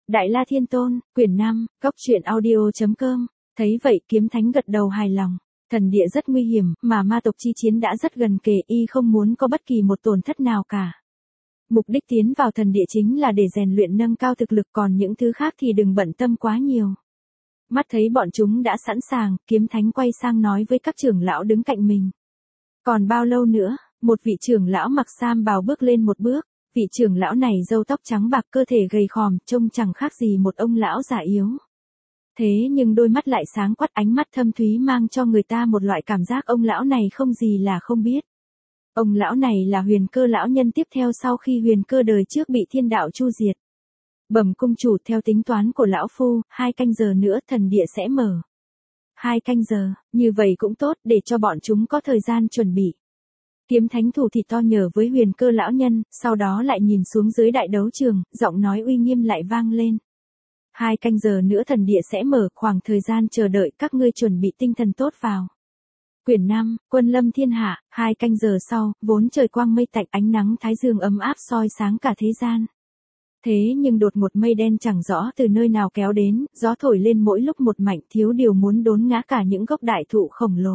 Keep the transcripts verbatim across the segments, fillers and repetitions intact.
Đại La Thiên Tôn, quyển năm, góc truyện audio chấm com. Thấy vậy Kiếm Thánh gật đầu hài lòng. Thần địa rất nguy hiểm, mà ma tộc chi chiến đã rất gần kề, y không muốn có bất kỳ một tổn thất nào cả. Mục đích tiến vào thần địa chính là để rèn luyện nâng cao thực lực, còn những thứ khác thì đừng bận tâm quá nhiều. Mắt thấy bọn chúng đã sẵn sàng, Kiếm Thánh quay sang nói với các trưởng lão đứng cạnh mình. Còn bao lâu nữa? Một vị trưởng lão mặc sam bào bước lên một bước. Vị trưởng lão này râu tóc trắng bạc, cơ thể gầy khòm, trông chẳng khác gì một ông lão già yếu. Thế nhưng đôi mắt lại sáng quắc, ánh mắt thâm thúy mang cho người ta một loại cảm giác ông lão này không gì là không biết. Ông lão này là Huyền Cơ lão nhân tiếp theo sau khi Huyền Cơ đời trước bị thiên đạo chu diệt. Bẩm cung chủ, theo tính toán của lão phu, hai canh giờ nữa thần địa sẽ mở. Hai canh giờ, như vậy cũng tốt, để cho bọn chúng có thời gian chuẩn bị. Kiếm Thánh thủ thì to nhờ với Huyền Cơ lão nhân, sau đó lại nhìn xuống dưới đại đấu trường, giọng nói uy nghiêm lại vang lên. Hai canh giờ nữa thần địa sẽ mở, khoảng thời gian chờ đợi các ngươi chuẩn bị tinh thần tốt vào. Quyển năm, Quân lâm thiên hạ. Hai canh giờ sau, vốn trời quang mây tạnh, ánh nắng thái dương ấm áp soi sáng cả thế gian. Thế nhưng đột ngột mây đen chẳng rõ từ nơi nào kéo đến, gió thổi lên mỗi lúc một mạnh, thiếu điều muốn đốn ngã cả những gốc đại thụ khổng lồ.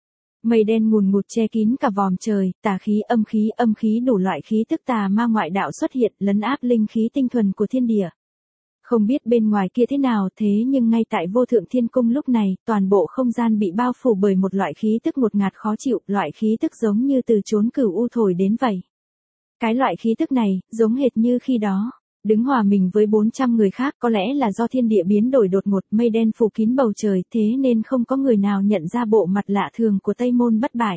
Mây đen ngùn ngụt che kín cả vòm trời, tà khí, âm khí, âm khí đủ loại khí tức tà ma ngoại đạo xuất hiện, lấn áp linh khí tinh thuần của thiên địa. Không biết bên ngoài kia thế nào, thế nhưng ngay tại Vô Thượng Thiên Cung lúc này, toàn bộ không gian bị bao phủ bởi một loại khí tức ngột ngạt khó chịu, loại khí tức giống như từ chốn cửu u thổi đến vậy. Cái loại khí tức này, giống hệt như khi đó, đứng hòa mình với bốn trăm người khác, có lẽ là do thiên địa biến đổi đột ngột, mây đen phủ kín bầu trời, thế nên không có người nào nhận ra bộ mặt lạ thường của Tây Môn Bất Bại.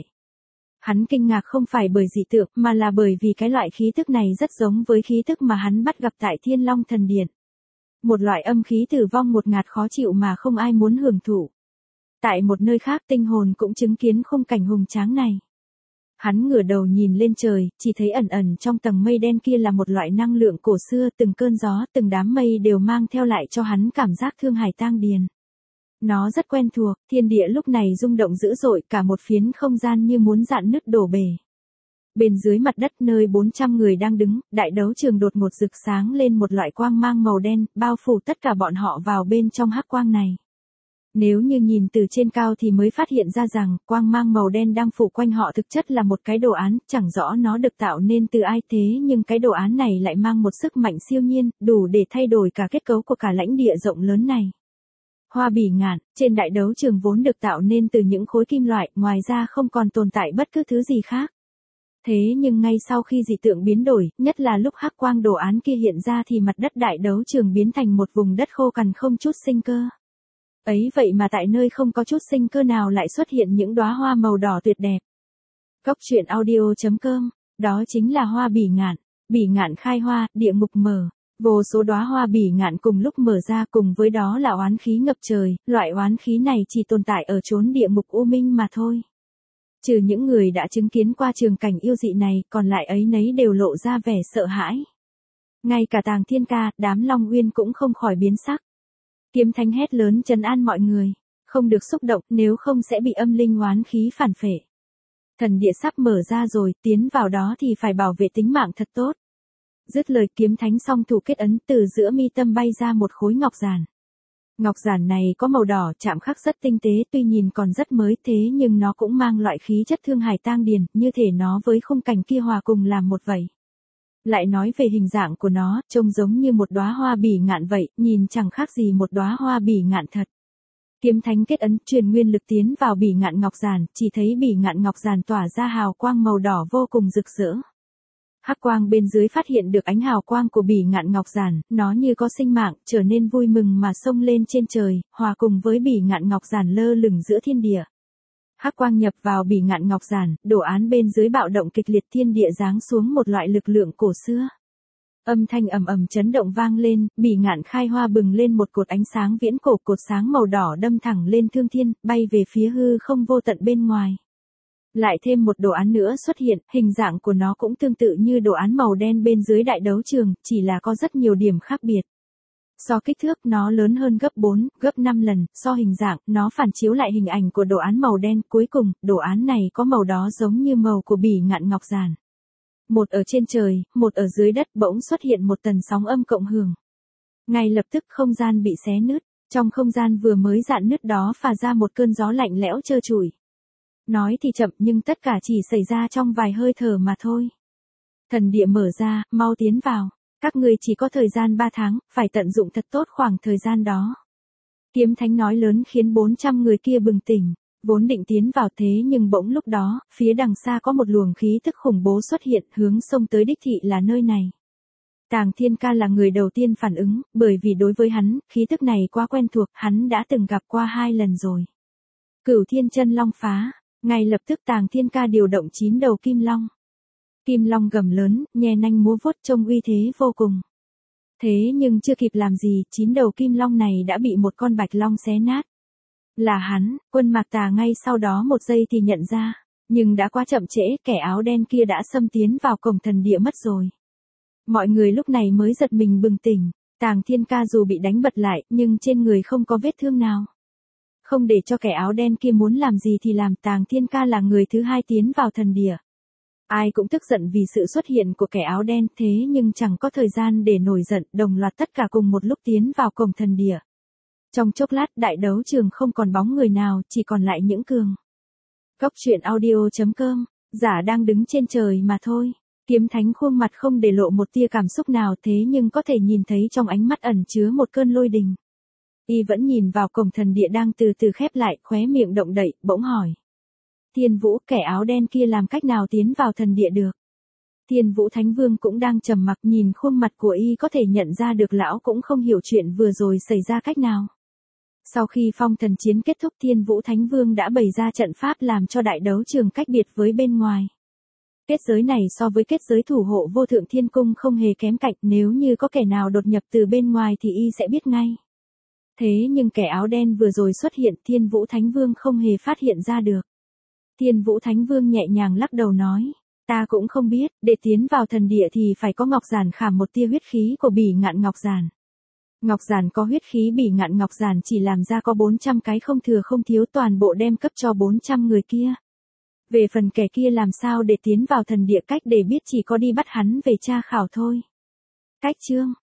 Hắn kinh ngạc không phải bởi dị tượng, mà là bởi vì cái loại khí tức này rất giống với khí tức mà hắn bắt gặp tại Thiên Long Thần Điện. Một loại âm khí tử vong ngột ngạt khó chịu mà không ai muốn hưởng thụ. Tại một nơi khác, tinh hồn cũng chứng kiến khung cảnh hùng tráng này. Hắn ngửa đầu nhìn lên trời, chỉ thấy ẩn ẩn trong tầng mây đen kia là một loại năng lượng cổ xưa, từng cơn gió, từng đám mây đều mang theo lại cho hắn cảm giác thương hải tang điền. Nó rất quen thuộc, thiên địa lúc này rung động dữ dội, cả một phiến không gian như muốn rạn nứt đổ bể. Bên dưới mặt đất nơi bốn trăm người đang đứng, đại đấu trường đột ngột rực sáng lên một loại quang mang màu đen, bao phủ tất cả bọn họ vào bên trong hắc quang này. Nếu như nhìn từ trên cao thì mới phát hiện ra rằng, quang mang màu đen đang phủ quanh họ thực chất là một cái đồ án, chẳng rõ nó được tạo nên từ ai, thế nhưng cái đồ án này lại mang một sức mạnh siêu nhiên, đủ để thay đổi cả kết cấu của cả lãnh địa rộng lớn này. Hoa bỉ ngạn, trên đại đấu trường vốn được tạo nên từ những khối kim loại, ngoài ra không còn tồn tại bất cứ thứ gì khác. Thế nhưng ngay sau khi dị tượng biến đổi, nhất là lúc hắc quang đồ án kia hiện ra thì mặt đất đại đấu trường biến thành một vùng đất khô cằn không chút sinh cơ. Ấy vậy mà tại nơi không có chút sinh cơ nào lại xuất hiện những đóa hoa màu đỏ tuyệt đẹp. Góc truyện audio chấm com, đó chính là hoa bỉ ngạn. Bỉ ngạn khai hoa, địa ngục mở. Vô số đóa hoa bỉ ngạn cùng lúc mở ra, cùng với đó là oán khí ngập trời, loại oán khí này chỉ tồn tại ở chốn địa ngục u minh mà thôi. Trừ những người đã chứng kiến qua trường cảnh yêu dị này, còn lại ấy nấy đều lộ ra vẻ sợ hãi. Ngay cả Tàng Thiên Ca, đám Long Uyên cũng không khỏi biến sắc. Kiếm Thánh hét lớn trấn an mọi người, không được xúc động, nếu không sẽ bị âm linh oán khí phản phệ. Thần địa sắp mở ra rồi, tiến vào đó thì phải bảo vệ tính mạng thật tốt. Dứt lời Kiếm Thánh song thủ kết ấn, từ giữa mi tâm bay ra một khối ngọc giản. Ngọc giản này có màu đỏ, chạm khắc rất tinh tế, tuy nhìn còn rất mới, thế nhưng nó cũng mang loại khí chất thương hải tang điền, như thể nó với khung cảnh kia hòa cùng làm một vậy. Lại nói về hình dạng của nó, trông giống như một đóa hoa bỉ ngạn vậy, nhìn chẳng khác gì một đóa hoa bỉ ngạn thật. Kiếm Thánh kết ấn, truyền nguyên lực tiến vào bỉ ngạn ngọc giản, chỉ thấy bỉ ngạn ngọc giản tỏa ra hào quang màu đỏ vô cùng rực rỡ. Hắc quang bên dưới phát hiện được ánh hào quang của bỉ ngạn ngọc giản, nó như có sinh mạng, trở nên vui mừng mà xông lên trên trời, hòa cùng với bỉ ngạn ngọc giản lơ lửng giữa thiên địa. Hắc quang nhập vào bỉ ngạn ngọc giản, đồ án bên dưới bạo động kịch liệt, thiên địa giáng xuống một loại lực lượng cổ xưa. Âm thanh ầm ầm chấn động vang lên, bỉ ngạn khai hoa bừng lên một cột ánh sáng viễn cổ, cột sáng màu đỏ đâm thẳng lên thương thiên, bay về phía hư không vô tận bên ngoài. Lại thêm một đồ án nữa xuất hiện, hình dạng của nó cũng tương tự như đồ án màu đen bên dưới đại đấu trường, chỉ là có rất nhiều điểm khác biệt. So kích thước nó lớn hơn gấp bốn, gấp năm lần, so hình dạng, nó phản chiếu lại hình ảnh của đồ án màu đen, cuối cùng, đồ án này có màu đó giống như màu của bỉ ngạn ngọc giản. Một ở trên trời, một ở dưới đất, bỗng xuất hiện một tần sóng âm cộng hưởng. Ngay lập tức không gian bị xé nứt, trong không gian vừa mới dạn nứt đó phả ra một cơn gió lạnh lẽo trơ trụi. Nói thì chậm nhưng tất cả chỉ xảy ra trong vài hơi thở mà thôi. Thần địa mở ra, mau tiến vào. Các ngươi chỉ có thời gian ba tháng, phải tận dụng thật tốt khoảng thời gian đó. Kiếm Thánh nói lớn khiến bốn trăm người kia bừng tỉnh, vốn định tiến vào thế nhưng bỗng lúc đó, phía đằng xa có một luồng khí thức khủng bố xuất hiện hướng xông tới đích thị là nơi này. Tàng Thiên Ca là người đầu tiên phản ứng, bởi vì đối với hắn, khí thức này quá quen thuộc, hắn đã từng gặp qua hai lần rồi. Cửu Thiên Chân Long phá, ngay lập tức Tàng Thiên Ca điều động chín đầu kim long. Kim long gầm lớn, nhe nanh múa vuốt trông uy thế vô cùng. Thế nhưng chưa kịp làm gì, chín đầu kim long này đã bị một con bạch long xé nát. Là hắn, Quân Mạc Tà ngay sau đó một giây thì nhận ra, nhưng đã quá chậm trễ, kẻ áo đen kia đã xâm tiến vào cổng thần địa mất rồi. Mọi người lúc này mới giật mình bừng tỉnh, Tàng Thiên Ca dù bị đánh bật lại, nhưng trên người không có vết thương nào. Không để cho kẻ áo đen kia muốn làm gì thì làm, Tàng Thiên Ca là người thứ hai tiến vào thần địa. Ai cũng tức giận vì sự xuất hiện của kẻ áo đen, thế nhưng chẳng có thời gian để nổi giận, đồng loạt tất cả cùng một lúc tiến vào cổng thần địa. Trong chốc lát đại đấu trường không còn bóng người nào, chỉ còn lại những cường. Góc truyện audio chấm com, giả đang đứng trên trời mà thôi. Kiếm Thánh khuôn mặt không để lộ một tia cảm xúc nào, thế nhưng có thể nhìn thấy trong ánh mắt ẩn chứa một cơn lôi đình. Y vẫn nhìn vào cổng thần địa đang từ từ khép lại, khóe miệng động đậy, bỗng hỏi. Thiên Vũ, kẻ áo đen kia làm cách nào tiến vào thần địa được? Thiên Vũ Thánh Vương cũng đang trầm mặc, nhìn khuôn mặt của y có thể nhận ra được lão cũng không hiểu chuyện vừa rồi xảy ra cách nào. Sau khi phong thần chiến kết thúc, Thiên Vũ Thánh Vương đã bày ra trận pháp làm cho đại đấu trường cách biệt với bên ngoài. Kết giới này so với kết giới thủ hộ vô thượng thiên cung không hề kém cạnh, nếu như có kẻ nào đột nhập từ bên ngoài thì y sẽ biết ngay. Thế nhưng kẻ áo đen vừa rồi xuất hiện, Thiên Vũ Thánh Vương không hề phát hiện ra được. Thiên Vũ Thánh Vương nhẹ nhàng lắc đầu nói, ta cũng không biết, để tiến vào thần địa thì phải có ngọc giản khảm một tia huyết khí của Bỉ Ngạn Ngọc Giản. Ngọc giản có huyết khí Bỉ Ngạn Ngọc Giản chỉ làm ra có bốn trăm cái, không thừa không thiếu, toàn bộ đem cấp cho bốn trăm người kia. Về phần kẻ kia làm sao để tiến vào thần địa, cách để biết chỉ có đi bắt hắn về tra khảo thôi. Cách chương